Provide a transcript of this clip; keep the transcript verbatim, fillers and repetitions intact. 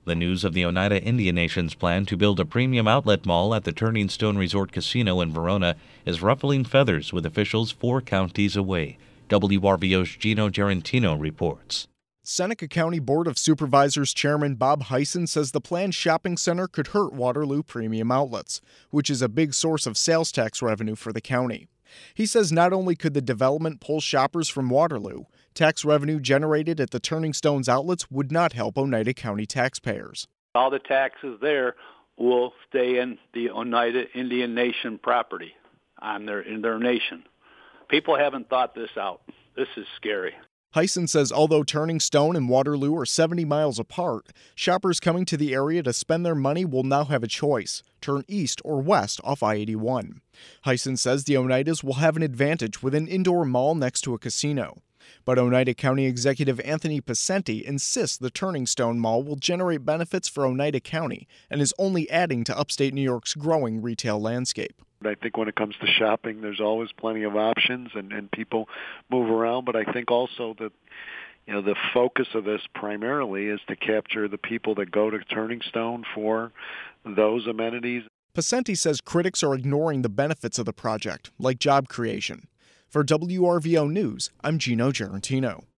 The news of the Oneida Indian Nation's plan to build a premium outlet mall at the Turning Stone Resort Casino in Verona is ruffling feathers with officials four counties away. W R V O's Gino Gerentino reports. Seneca County Board of Supervisors Chairman Bob Hyson says the planned shopping center could hurt Waterloo Premium Outlets, which is a big source of sales tax revenue for the county. He says not only could the development pull shoppers from Waterloo, tax revenue generated at the Turning Stones outlets would not help Oneida County taxpayers. All the taxes there will stay in the Oneida Indian Nation property on their in their nation. People haven't thought this out. This is scary. Hyson says although Turning Stone and Waterloo are seventy miles apart, shoppers coming to the area to spend their money will now have a choice: turn east or west off I eighty-one. Hyson says the Oneidas will have an advantage with an indoor mall next to a casino. But Oneida County Executive Anthony Pacenti insists the Turning Stone Mall will generate benefits for Oneida County and is only adding to upstate New York's growing retail landscape. I think when it comes to shopping, there's always plenty of options, and, and people move around. But I think also that, you know, the focus of this primarily is to capture the people that go to Turning Stone for those amenities. Pacenti says critics are ignoring the benefits of the project, like job creation. For W R V O News, I'm Gino Gerentino.